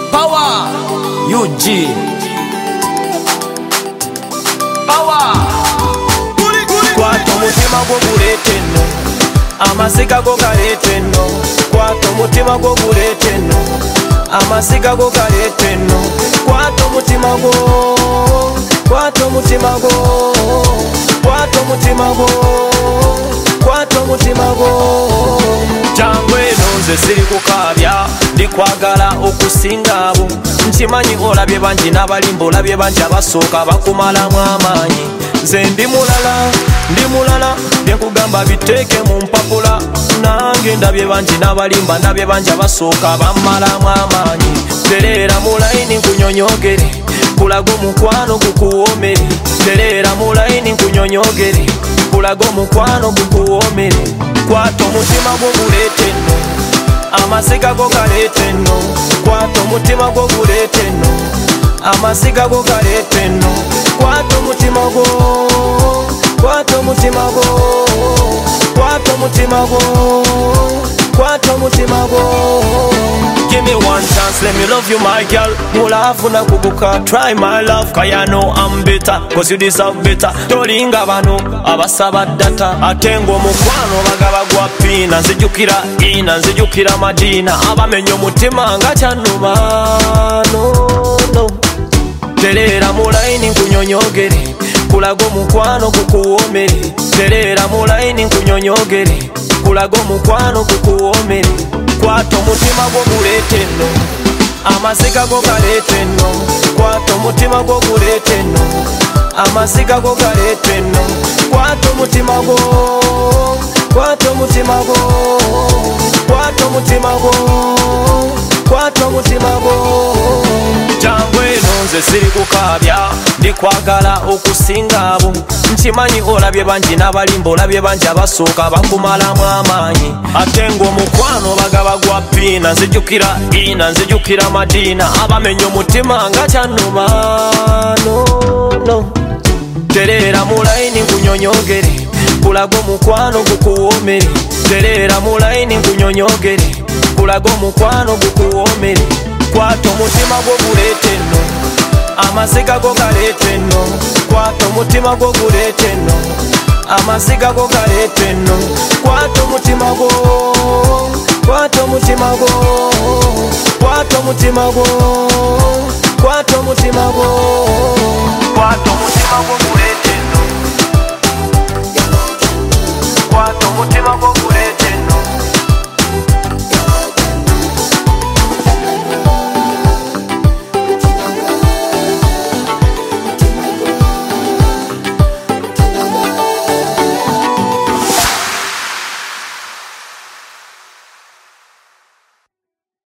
Power UG Power Kwata omutima gwo guleeta enno, amasiga go galeeta enno. Kwata omutima gwo guleeta enno, amasiga go galeeta enno. Kwata omutima gwo, kwata omutima gwo, kwata omutima gwo, kwata omutima gwo. Jangu eno nze siri kukaabya, ndikwagala okusinga abo. Nkimanyi olabye bangi n'abalimba, olabye bangi abasooka bakumalamu amaanyi. Nze ndi mulala, byenkugamba biteeke mu mpapula. Nange ndabye bangi n'abalimba, ndabye bangi abasooka bammalamu amaanyi. Terera mu layini nkunyonyogere, kulaga omukwano gukuwoomere. Terera mu layini nkunyonyogere, kulaga omukwano gukuwoomere. Kwata omutima gwo guleeta enno, amasiga go galeeta enno. Kwata omutima gwo guleeta enno, amasiga go galeeta enno. Kwata omutima gwo, kwata omutima gwo, kwata omutima gwo, kwata omutima gwo. Give me one chance, let me love you my girl. Mulafuna kubuka, try my love. Kaya know I'm better, cause you deserve better. Tolinga bano, abasaba data. Atengo mukwano bagaba gwa pina. Nzijukira ina, nzijukira madina. Abamenyo mutima nga chanuma, no. Terera mu layini nkunyonyogere, kulaga omukwano gukuwoomere. Terera mu layini nkunyonyogere, kulaga omukwano gukuwoomere. Kwata omutima gwo guleeta enno, amasiga go galeeta enno. Kwata omutima gwo guleeta enno, amasiga go galeeta enno. Kwata omutima gwo, kwata omutima gwo, kwata omutima gwo, kwata omutima gwo. Jangu eno nze siri kukaabya, ndikwagala okusinga abo. Nkimanyi olabye bangi n'abalimba, olabye bangi abasooka bakumalamu amaanyi. Ate ng'omukwano bagaba gwa pina. Nzijukira ina, nzijukira madina. Abamenye omutima nga kyannuma, no. Terera mu layini nkunyonyogere, kulaga omukwano gukuwoomere. Terera mu layini nkunyonyogere, kulaga omukwano gukuwoomere. Kwata omutima gwo guleeta enno, amasiga go galeeta enno. Kwata omutima gwo guleeta enno, amasiga go galeeta enno. Kwata omutima gwo, kwata omutima gwo, kwata omutima gwo, kwata omutima gwo, kwata omutima gwo guleeta.